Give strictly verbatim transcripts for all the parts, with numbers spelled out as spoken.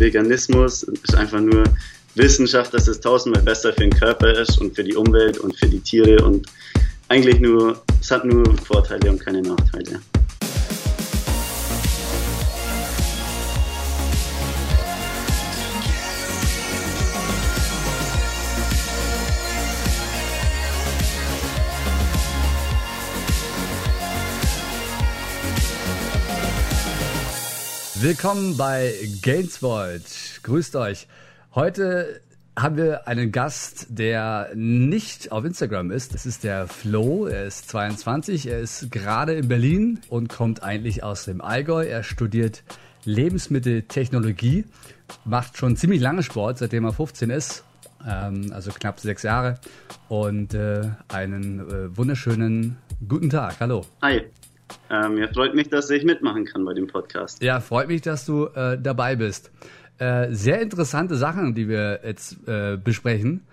Veganismus ist einfach nur Wissenschaft, dass es tausendmal besser für den Körper ist und für die Umwelt und für die Tiere und eigentlich nur, es hat nur Vorteile und keine Nachteile. Willkommen bei Gainsvolt. Grüßt euch. Heute haben wir einen Gast, der nicht auf Instagram ist. Das ist der Flo. Er ist zweiundzwanzig. Er ist gerade in Berlin und kommt eigentlich aus dem Allgäu. Er studiert Lebensmitteltechnologie, macht schon ziemlich lange Sport, seitdem er fünfzehn ist. Ähm, also knapp sechs Jahre. Und äh, einen äh, wunderschönen guten Tag. Hallo. Hi. Ähm, ja, freut mich, dass ich mitmachen kann bei dem Podcast. Ja, freut mich, dass du äh, dabei bist. Äh, sehr interessante Sachen, die wir jetzt äh, besprechen,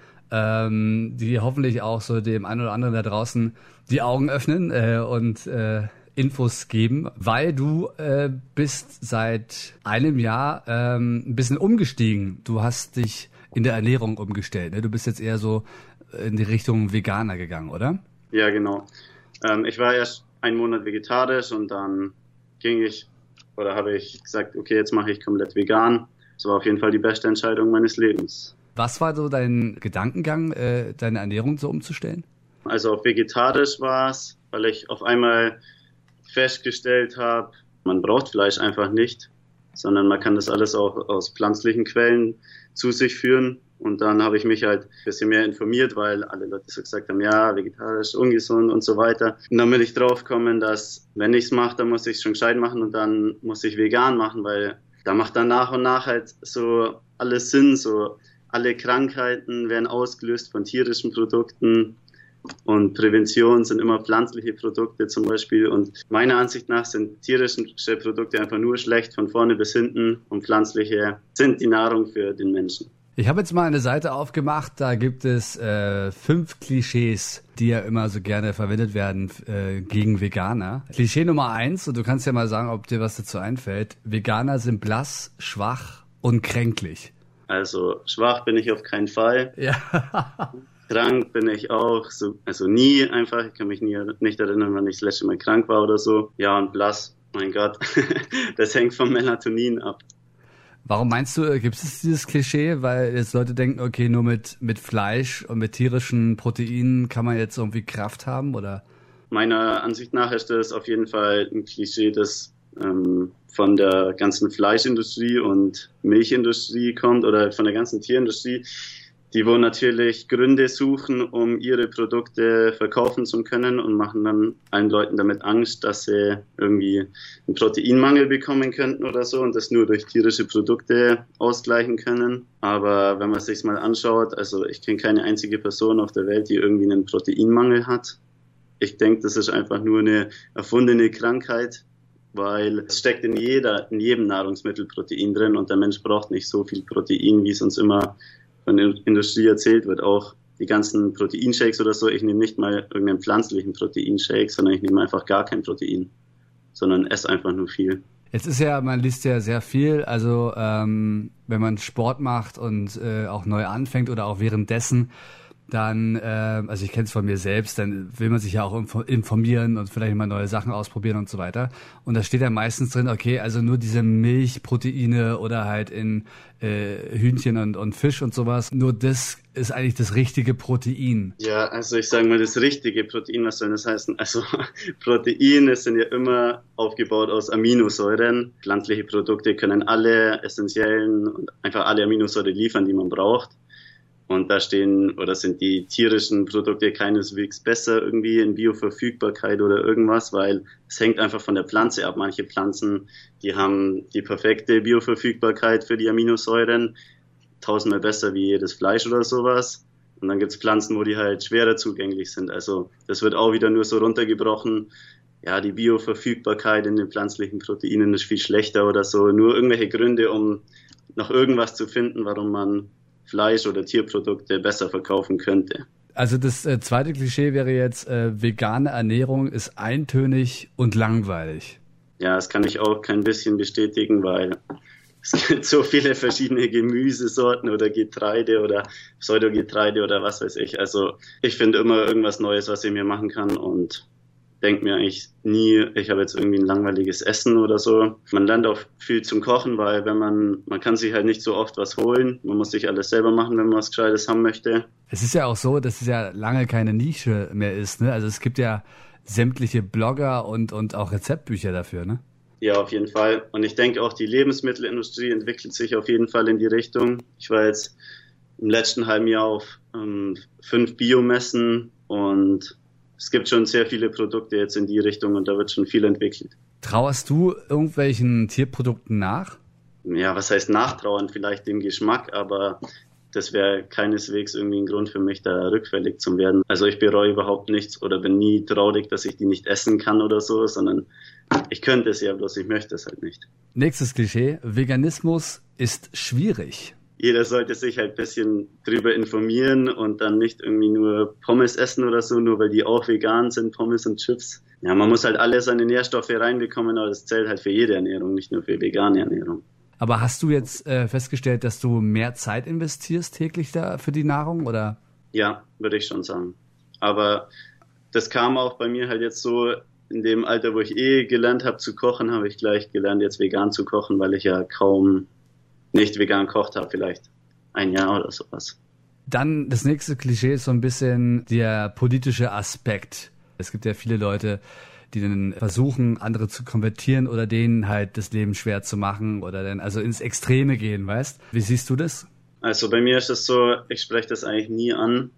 ähm, die hoffentlich auch so dem einen oder anderen da draußen die Augen öffnen äh, und äh, Infos geben, weil du äh, bist seit einem Jahr ähm, ein bisschen umgestiegen. Du hast dich in der Ernährung umgestellt. Ne? Du bist jetzt eher so in die Richtung Veganer gegangen, oder? Ja, genau. Ähm, ich war erst einen Monat vegetarisch und dann ging ich, oder habe ich gesagt, okay, jetzt mache ich komplett vegan. Das war auf jeden Fall die beste Entscheidung meines Lebens. Was war so dein Gedankengang, äh, deine Ernährung so umzustellen? Also auf vegetarisch war es, weil ich auf einmal festgestellt habe, man braucht Fleisch einfach nicht, sondern man kann das alles auch aus pflanzlichen Quellen zu sich führen. Und dann habe ich mich halt ein bisschen mehr informiert, weil alle Leute so gesagt haben, ja, vegetarisch, ungesund und so weiter. Und dann bin ich drauf gekommen, dass wenn ich es mache, dann muss ich es schon gescheit machen und dann muss ich vegan machen, weil da macht dann nach und nach halt so alles Sinn, so alle Krankheiten werden ausgelöst von tierischen Produkten und Prävention sind immer pflanzliche Produkte zum Beispiel. Und meiner Ansicht nach sind tierische Produkte einfach nur schlecht von vorne bis hinten und pflanzliche sind die Nahrung für den Menschen. Ich habe jetzt mal eine Seite aufgemacht, da gibt es äh, fünf Klischees, die ja immer so gerne verwendet werden äh, gegen Veganer. Klischee Nummer eins, und du kannst ja mal sagen, ob dir was dazu einfällt. Veganer sind blass, schwach und kränklich. Also schwach bin ich auf keinen Fall. Ja. Krank bin ich auch, so, also nie einfach. Ich kann mich nie, nicht erinnern, wann ich das letzte Mal krank war oder so. Ja, und blass, mein Gott, das hängt vom Melatonin ab. Warum meinst du, gibt es dieses Klischee? Weil jetzt Leute denken, okay, nur mit, mit Fleisch und mit tierischen Proteinen kann man jetzt irgendwie Kraft haben, oder? Meiner Ansicht nach ist das auf jeden Fall ein Klischee, das ähm, von der ganzen Fleischindustrie und Milchindustrie kommt oder von der ganzen Tierindustrie. Die wollen natürlich Gründe suchen, um ihre Produkte verkaufen zu können und machen dann allen Leuten damit Angst, dass sie irgendwie einen Proteinmangel bekommen könnten oder so und das nur durch tierische Produkte ausgleichen können. Aber wenn man sich mal anschaut, also ich kenne keine einzige Person auf der Welt, die irgendwie einen Proteinmangel hat. Ich denke, das ist einfach nur eine erfundene Krankheit, weil es steckt in jeder, in jedem Nahrungsmittel Protein drin und der Mensch braucht nicht so viel Protein, wie es uns immer von der Industrie erzählt wird, auch die ganzen Proteinshakes oder so. Ich nehme nicht mal irgendeinen pflanzlichen Proteinshake, sondern ich nehme einfach gar kein Protein, sondern esse einfach nur viel. Jetzt ist ja, man liest ja sehr viel, also ähm, wenn man Sport macht und äh, auch neu anfängt oder auch währenddessen, dann, äh, also ich kenne es von mir selbst, dann will man sich ja auch informieren und vielleicht mal neue Sachen ausprobieren und so weiter. Und da steht ja meistens drin, okay, also nur diese Milchproteine oder halt in äh, Hühnchen und, und Fisch und sowas, nur das ist eigentlich das richtige Protein. Ja, also ich sage mal, das richtige Protein, was soll das heißen? Also Proteine sind ja immer aufgebaut aus Aminosäuren. Pflanzliche Produkte können alle essentiellen und einfach alle Aminosäuren liefern, die man braucht. Und da stehen oder sind die tierischen Produkte keineswegs besser irgendwie in Bioverfügbarkeit oder irgendwas, weil es hängt einfach von der Pflanze ab. Manche Pflanzen, die haben die perfekte Bioverfügbarkeit für die Aminosäuren, tausendmal besser wie jedes Fleisch oder sowas. Und dann gibt's Pflanzen, wo die halt schwerer zugänglich sind. Also das wird auch wieder nur so runtergebrochen. Ja, die Bioverfügbarkeit in den pflanzlichen Proteinen ist viel schlechter oder so. Nur irgendwelche Gründe, um noch irgendwas zu finden, warum man Fleisch- oder Tierprodukte besser verkaufen könnte. Also das äh, zweite Klischee wäre jetzt, äh, vegane Ernährung ist eintönig und langweilig. Ja, das kann ich auch kein bisschen bestätigen, weil es gibt so viele verschiedene Gemüsesorten oder Getreide oder Pseudogetreide oder was weiß ich. Also ich finde immer irgendwas Neues, was ich mir machen kann und denke mir eigentlich nie, ich habe jetzt irgendwie ein langweiliges Essen oder so. Man lernt auch viel zum Kochen, weil wenn man, man kann sich halt nicht so oft was holen. Man muss sich alles selber machen, wenn man was Gescheites haben möchte. Es ist ja auch so, dass es ja lange keine Nische mehr ist, ne? Also es gibt ja sämtliche Blogger und, und auch Rezeptbücher dafür, ne? Ja, auf jeden Fall. Und ich denke auch, die Lebensmittelindustrie entwickelt sich auf jeden Fall in die Richtung. Ich war jetzt im letzten halben Jahr auf ähm, fünf Biomessen und es gibt schon sehr viele Produkte jetzt in die Richtung und da wird schon viel entwickelt. Trauerst du irgendwelchen Tierprodukten nach? Ja, was heißt nachtrauern? Vielleicht dem Geschmack, aber das wäre keineswegs irgendwie ein Grund für mich, da rückfällig zu werden. Also ich bereue überhaupt nichts oder bin nie traurig, dass ich die nicht essen kann oder so, sondern ich könnte es ja, bloß ich möchte es halt nicht. Nächstes Klischee, Veganismus ist schwierig. Jeder sollte sich halt ein bisschen drüber informieren und dann nicht irgendwie nur Pommes essen oder so, nur weil die auch vegan sind, Pommes und Chips. Ja, man muss halt alle seine Nährstoffe reinbekommen, aber das zählt halt für jede Ernährung, nicht nur für vegane Ernährung. Aber hast du jetzt äh, festgestellt, dass du mehr Zeit investierst täglich da für die Nahrung, oder? Ja, würde ich schon sagen. Aber das kam auch bei mir halt jetzt so, in dem Alter, wo ich eh gelernt habe zu kochen, habe ich gleich gelernt, jetzt vegan zu kochen, weil ich ja kaum nicht vegan gekocht habe, vielleicht ein Jahr oder sowas. Dann das nächste Klischee ist so ein bisschen der politische Aspekt. Es gibt ja viele Leute, die dann versuchen, andere zu konvertieren oder denen halt das Leben schwer zu machen oder dann also ins Extreme gehen, weißt? Wie siehst du das? Also bei mir ist es so, ich spreche das eigentlich nie an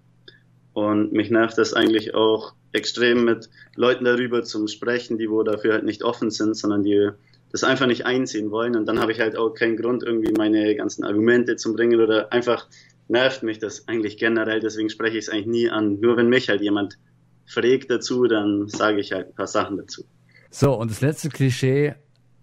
und mich nervt das eigentlich auch extrem, mit Leuten darüber zu sprechen, die wo dafür halt nicht offen sind, sondern die das einfach nicht einsehen wollen und dann habe ich halt auch keinen Grund, irgendwie meine ganzen Argumente zu bringen oder einfach nervt mich das eigentlich generell, deswegen spreche ich es eigentlich nie an. Nur wenn mich halt jemand fragt dazu, dann sage ich halt ein paar Sachen dazu. So, und das letzte Klischee,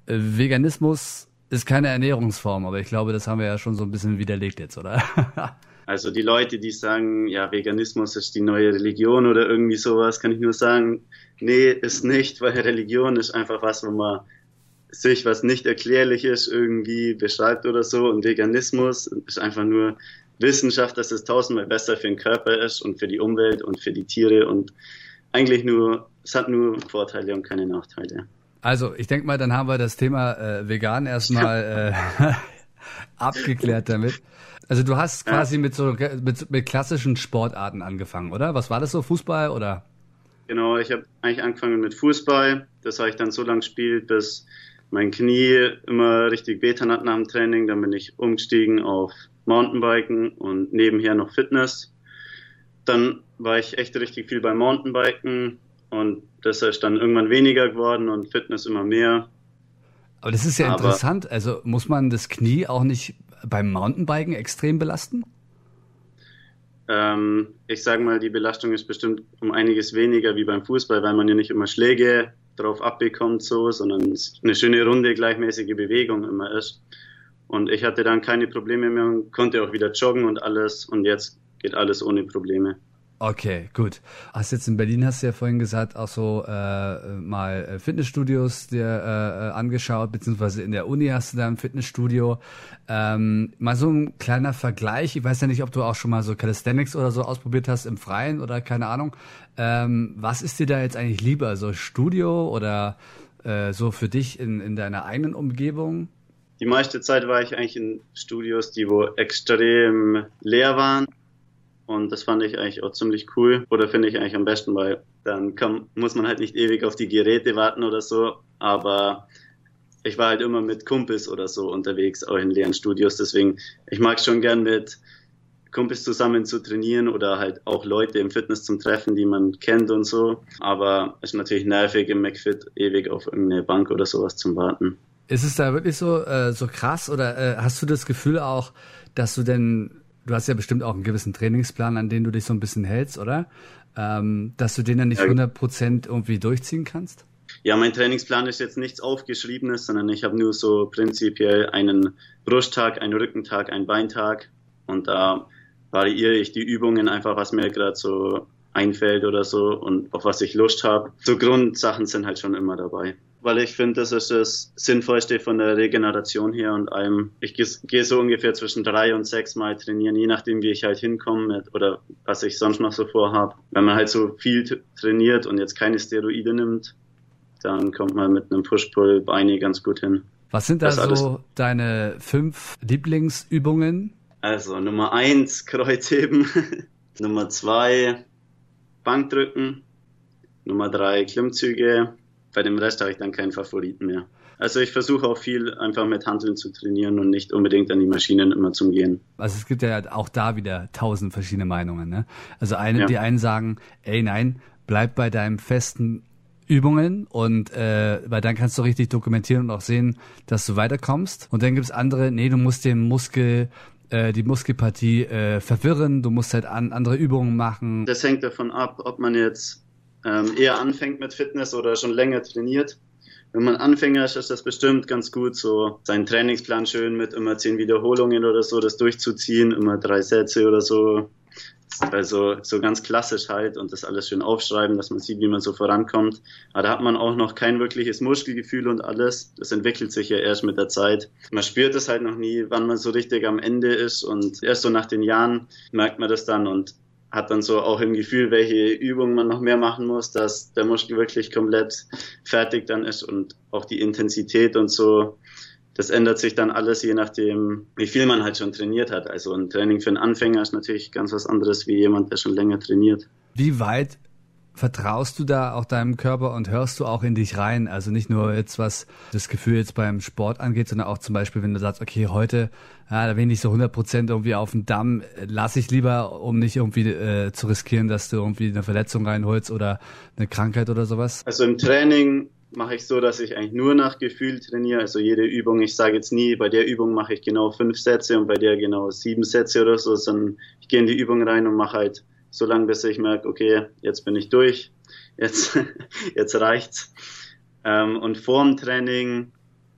Veganismus ist keine Ernährungsform, aber ich glaube, das haben wir ja schon so ein bisschen widerlegt jetzt, oder? Also die Leute, die sagen, ja, Veganismus ist die neue Religion oder irgendwie sowas, kann ich nur sagen, nee, ist nicht, weil Religion ist einfach was, wo man sich was nicht Erklärliches irgendwie beschreibt oder so und Veganismus ist einfach nur Wissenschaft, dass es tausendmal besser für den Körper ist und für die Umwelt und für die Tiere und eigentlich nur, es hat nur Vorteile und keine Nachteile. Also ich denke mal, dann haben wir das Thema äh, vegan erstmal äh, abgeklärt damit. Also du hast quasi ja. mit so mit, mit klassischen Sportarten angefangen, oder? Was war das so, Fußball oder? Genau, ich habe eigentlich angefangen mit Fußball. Das habe ich dann so lange gespielt, bis mein Knie immer richtig wehgetan hat nach dem Training. Dann bin ich umgestiegen auf Mountainbiken und nebenher noch Fitness. Dann war ich echt richtig viel beim Mountainbiken und das ist dann irgendwann weniger geworden und Fitness immer mehr. Aber das ist ja Aber, interessant. Also muss man das Knie auch nicht beim Mountainbiken extrem belasten? Ähm, ich sage mal, die Belastung ist bestimmt um einiges weniger wie beim Fußball, weil man ja nicht immer Schläge drauf abbekommt, so, sondern es eine schöne runde, gleichmäßige Bewegung immer ist. Und ich hatte dann keine Probleme mehr und konnte auch wieder joggen und alles. Und jetzt geht alles ohne Probleme. Okay, gut. Hast jetzt in Berlin, hast du ja vorhin gesagt, auch so äh, mal Fitnessstudios dir äh, angeschaut, beziehungsweise in der Uni hast du da ein Fitnessstudio. Ähm, mal so ein kleiner Vergleich. Ich weiß ja nicht, ob du auch schon mal so Calisthenics oder so ausprobiert hast im Freien oder keine Ahnung. Ähm, was ist dir da jetzt eigentlich lieber? So Studio oder äh, so für dich in, in deiner eigenen Umgebung? Die meiste Zeit war ich eigentlich in Studios, die wo extrem leer waren. Und das fand ich eigentlich auch ziemlich cool. Oder finde ich eigentlich am besten, weil dann kann, muss man halt nicht ewig auf die Geräte warten oder so. Aber ich war halt immer mit Kumpels oder so unterwegs, auch in leeren Studios. Deswegen, ich mag schon gern mit Kumpels zusammen zu trainieren oder halt auch Leute im Fitness zum Treffen, die man kennt und so. Aber es ist natürlich nervig im McFit ewig auf irgendeine Bank oder sowas zum Warten. Ist es da wirklich so, äh, so krass oder äh, hast du das Gefühl auch, dass du denn, du hast ja bestimmt auch einen gewissen Trainingsplan, an den du dich so ein bisschen hältst, oder? Ähm, dass du den dann nicht hundert Prozent irgendwie durchziehen kannst? Ja, mein Trainingsplan ist jetzt nichts Aufgeschriebenes, sondern ich habe nur so prinzipiell einen Brusttag, einen Rückentag, einen Beintag und da variiere ich die Übungen einfach, was mir gerade so einfällt oder so und auf was ich Lust habe. So Grundsachen sind halt schon immer dabei. weil ich finde, das ist das Sinnvollste von der Regeneration her und einem, ich gehe so ungefähr zwischen drei und sechs Mal trainieren, je nachdem, wie ich halt hinkomme oder was ich sonst noch so vorhabe. Wenn man halt so viel t- trainiert und jetzt keine Steroide nimmt, dann kommt man mit einem Push-Pull-Beine ganz gut hin. Was sind da so deine fünf Lieblingsübungen? Also Nummer eins, Kreuzheben. Nummer zwei, Bankdrücken. Nummer drei, Klimmzüge. Bei dem Rest habe ich dann keinen Favoriten mehr. Also ich versuche auch viel einfach mit Hanteln zu trainieren und nicht unbedingt an die Maschinen immer zum Gehen. Also es gibt ja auch da wieder tausend verschiedene Meinungen, ne? Also eine, ja. Die einen sagen, ey nein, bleib bei deinem festen Übungen und äh, weil dann kannst du richtig dokumentieren und auch sehen, dass du weiterkommst. Und dann gibt's andere, nee, du musst den Muskel, äh, die Muskelpartie äh, verwirren, du musst halt an, andere Übungen machen. Das hängt davon ab, ob man jetzt ähm, eher anfängt mit Fitness oder schon länger trainiert. Wenn man Anfänger ist, ist das bestimmt ganz gut, so seinen Trainingsplan schön mit immer zehn Wiederholungen oder so, das durchzuziehen, immer drei Sätze oder so. Also so ganz klassisch halt und das alles schön aufschreiben, dass man sieht, wie man so vorankommt. Aber da hat man auch noch kein wirkliches Muskelgefühl und alles. Das entwickelt sich ja erst mit der Zeit. Man spürt es halt noch nie, wann man so richtig am Ende ist und erst so nach den Jahren merkt man das dann und hat dann so auch im Gefühl, welche Übungen man noch mehr machen muss, dass der Muskel wirklich komplett fertig dann ist und auch die Intensität und so. Das ändert sich dann alles, je nachdem, wie viel man halt schon trainiert hat. Also ein Training für einen Anfänger ist natürlich ganz was anderes wie jemand, der schon länger trainiert. Wie weit vertraust du da auch deinem Körper und hörst du auch in dich rein? Also nicht nur jetzt, was das Gefühl jetzt beim Sport angeht, sondern auch zum Beispiel, wenn du sagst, okay, heute, ja, da bin ich so hundert Prozent irgendwie auf dem Damm, lasse ich lieber, um nicht irgendwie äh, zu riskieren, dass du irgendwie eine Verletzung reinholst oder eine Krankheit oder sowas? Also im Training mache ich so, dass ich eigentlich nur nach Gefühl trainiere. Also jede Übung, ich sage jetzt nie, bei der Übung mache ich genau fünf Sätze und bei der genau sieben Sätze oder so, sondern ich gehe in die Übung rein und mache halt so lange, bis ich merke, okay, jetzt bin ich durch, jetzt, jetzt reicht's. Ähm, und vorm Training,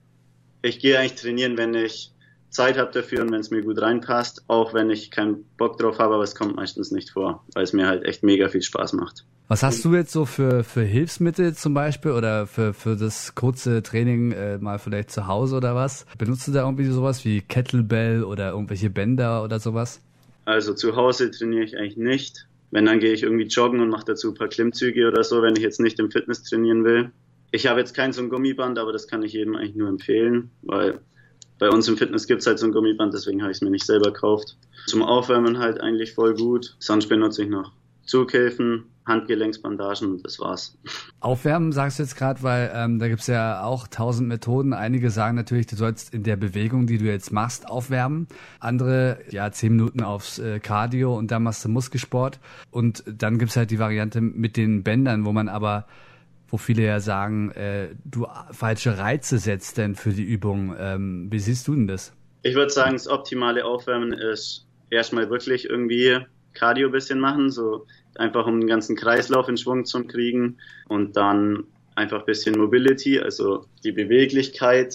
ich gehe eigentlich trainieren, wenn ich Zeit habe dafür und wenn es mir gut reinpasst, auch wenn ich keinen Bock drauf habe, aber es kommt meistens nicht vor, weil es mir halt echt mega viel Spaß macht. Was hast du jetzt so für, für Hilfsmittel zum Beispiel oder für, für das kurze Training äh, mal vielleicht zu Hause oder was? Benutzt du da irgendwie sowas wie Kettlebell oder irgendwelche Bänder oder sowas? Also zu Hause trainiere ich eigentlich nicht. Wenn, dann gehe ich irgendwie joggen und mache dazu ein paar Klimmzüge oder so, wenn ich jetzt nicht im Fitness trainieren will. Ich habe jetzt kein so ein Gummiband, aber das kann ich jedem eigentlich nur empfehlen, weil bei uns im Fitness gibt's halt so ein Gummiband, deswegen habe ich es mir nicht selber gekauft. Zum Aufwärmen halt eigentlich voll gut. Sonst benutze ich noch Zughilfen, Handgelenksbandagen und das war's. Aufwärmen sagst du jetzt gerade, weil ähm, da gibt's ja auch tausend Methoden. Einige sagen natürlich, du sollst in der Bewegung, die du jetzt machst, aufwärmen. Andere, ja, zehn Minuten aufs äh, Cardio und dann machst du Muskelsport. Und dann gibt's halt die Variante mit den Bändern, wo man aber, wo viele ja sagen, äh, du falsche Reize setzt denn für die Übung. Ähm, wie siehst du denn das? Ich würde sagen, das optimale Aufwärmen ist erstmal wirklich irgendwie Cardio ein bisschen machen, so einfach um den ganzen Kreislauf in Schwung zu kriegen und dann einfach ein bisschen Mobility, also die Beweglichkeit.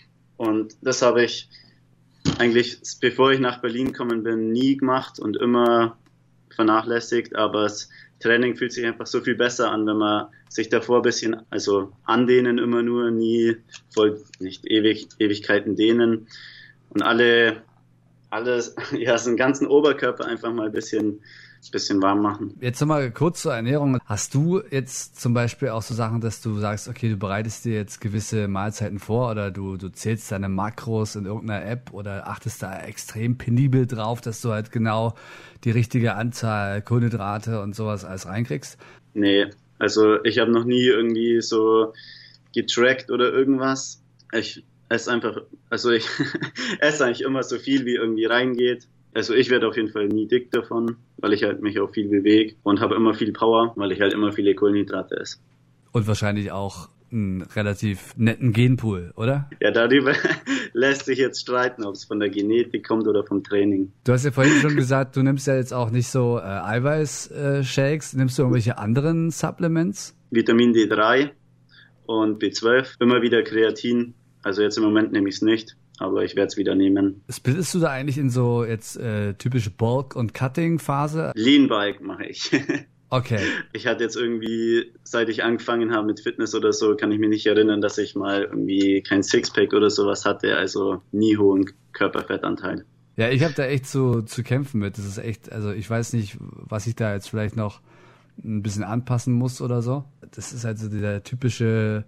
Und das habe ich eigentlich, bevor ich nach Berlin gekommen bin, nie gemacht und immer vernachlässigt, aber das Training fühlt sich einfach so viel besser an, wenn man sich davor ein bisschen, also andehnen immer nur, nie voll, nicht ewig, Ewigkeiten dehnen und alle, alles, ja, so den ganzen Oberkörper einfach mal ein bisschen bisschen warm machen. Jetzt nochmal kurz zur Ernährung. Hast du jetzt zum Beispiel auch so Sachen, dass du sagst, okay, du bereitest dir jetzt gewisse Mahlzeiten vor oder du, du zählst deine Makros in irgendeiner App oder achtest da extrem penibel drauf, dass du halt genau die richtige Anzahl Kohlenhydrate und sowas alles reinkriegst? Nee, also ich habe noch nie irgendwie so getrackt oder irgendwas. Ich esse einfach, also ich esse eigentlich immer so viel, wie irgendwie reingeht. Also ich werde auf jeden Fall nie dick davon, weil ich halt mich auch viel bewege und habe immer viel Power, weil ich halt immer viele Kohlenhydrate esse. Und wahrscheinlich auch einen relativ netten Genpool, oder? Ja, darüber lässt sich jetzt streiten, ob es von der Genetik kommt oder vom Training. Du hast ja vorhin schon gesagt, du nimmst ja jetzt auch nicht so äh, Eiweiß-Shakes. Nimmst du irgendwelche anderen Supplements? Vitamin D drei und B zwölf, immer wieder Kreatin. Also jetzt im Moment nehme ich es nicht. Aber ich werde es wieder nehmen. Bist du da eigentlich in so jetzt äh, typische Bulk- und Cutting-Phase? Lean Bike mache ich. Okay. Ich hatte jetzt irgendwie, seit ich angefangen habe mit Fitness oder so, kann ich mich nicht erinnern, dass ich mal irgendwie kein Sixpack oder sowas hatte, also nie hohen Körperfettanteil. Ja, ich habe da echt zu, zu kämpfen mit. Das ist echt, also ich weiß nicht, was ich da jetzt vielleicht noch ein bisschen anpassen muss oder so. Das ist halt so der typische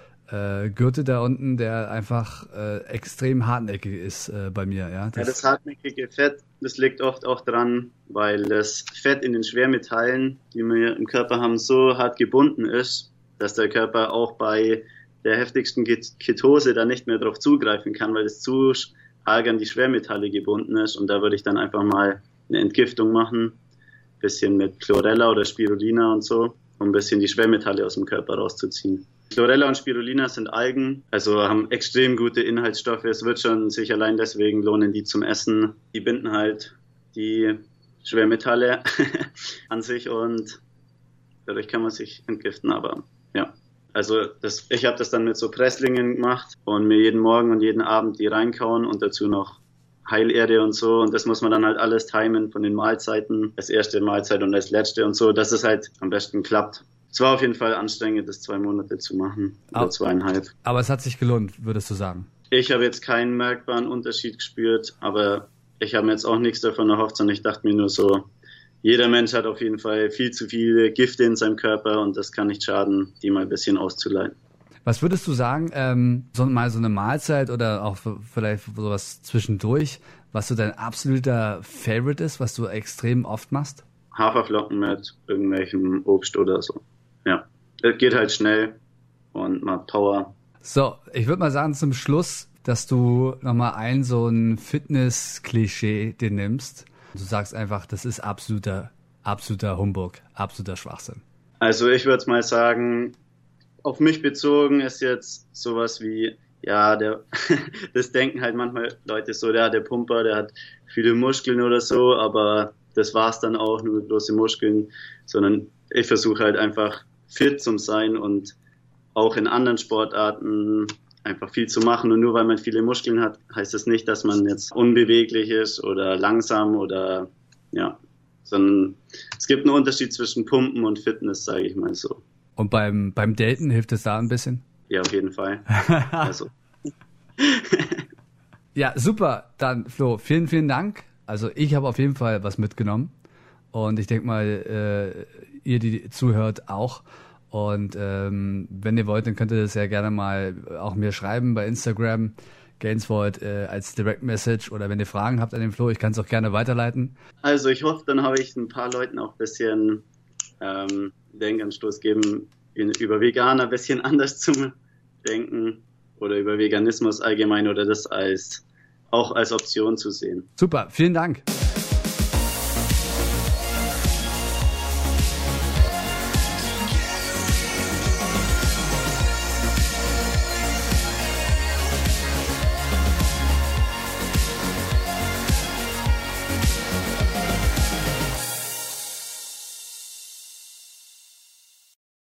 äh, Gürtel da unten, der einfach äh, extrem hartnäckig ist äh, bei mir. Ja, das, ja, das hartnäckige Fett, das liegt oft auch dran, weil das Fett in den Schwermetallen, die wir im Körper haben, so hart gebunden ist, dass der Körper auch bei der heftigsten Ketose da nicht mehr drauf zugreifen kann, weil es zu arg an die Schwermetalle gebunden ist. Und da würde ich dann einfach mal eine Entgiftung machen, bisschen mit Chlorella oder Spirulina und so, um ein bisschen die Schwermetalle aus dem Körper rauszuziehen. Chlorella und Spirulina sind Algen, also haben extrem gute Inhaltsstoffe. Es wird schon sich allein deswegen lohnen, die zum Essen. Die binden halt die Schwermetalle an sich und dadurch kann man sich entgiften, aber ja. Also das, ich habe das dann mit so Presslingen gemacht und mir jeden Morgen und jeden Abend die reinkauen und dazu noch Heilerde und so, und das muss man dann halt alles timen von den Mahlzeiten, das erste Mahlzeit und das letzte und so, dass es halt am besten klappt. Es war auf jeden Fall anstrengend, das zwei Monate zu machen, oder aber, zweieinhalb. Aber es hat sich gelohnt, würdest du sagen? Ich habe jetzt keinen merkbaren Unterschied gespürt, aber ich habe mir jetzt auch nichts davon erhofft, sondern ich dachte mir nur so, jeder Mensch hat auf jeden Fall viel zu viele Gifte in seinem Körper und das kann nicht schaden, die mal ein bisschen auszuleiten. Was würdest du sagen, ähm, so mal so eine Mahlzeit oder auch vielleicht sowas zwischendurch, was so dein absoluter Favorite ist, was du extrem oft machst? Haferflocken mit irgendwelchem Obst oder so. Ja, es geht halt schnell und man hat Power. So, ich würde mal sagen zum Schluss, dass du nochmal ein so ein Fitness-Klischee dir nimmst. Du sagst einfach, das ist absoluter, absoluter Humbug, absoluter Schwachsinn. Also ich würde mal sagen, auf mich bezogen ist jetzt sowas wie, ja, der, das denken halt manchmal Leute so, ja, der Pumper, der hat viele Muskeln oder so, aber das war's dann auch, nur bloße Muskeln, sondern ich versuche halt einfach fit zu sein und auch in anderen Sportarten einfach viel zu machen. Und nur weil man viele Muskeln hat, heißt das nicht, dass man jetzt unbeweglich ist oder langsam oder, ja, sondern es gibt einen Unterschied zwischen Pumpen und Fitness, sage ich mal so. Und beim, beim Daten hilft es da ein bisschen? Ja, auf jeden Fall. Also. Ja, super. Dann, Flo, vielen, vielen Dank. Also ich habe auf jeden Fall was mitgenommen. Und ich denke mal, äh, ihr, die zuhört, auch. Und ähm, wenn ihr wollt, dann könnt ihr das ja gerne mal auch mir schreiben bei Instagram, Gainsvold äh, als Direct Message, oder wenn ihr Fragen habt an den Flo, ich kann es auch gerne weiterleiten. Also ich hoffe, dann habe ich ein paar Leuten auch ein bisschen ähm, Denkanstoß geben, über Veganer ein bisschen anders zu denken oder über Veganismus allgemein oder das als auch als Option zu sehen. Super, vielen Dank.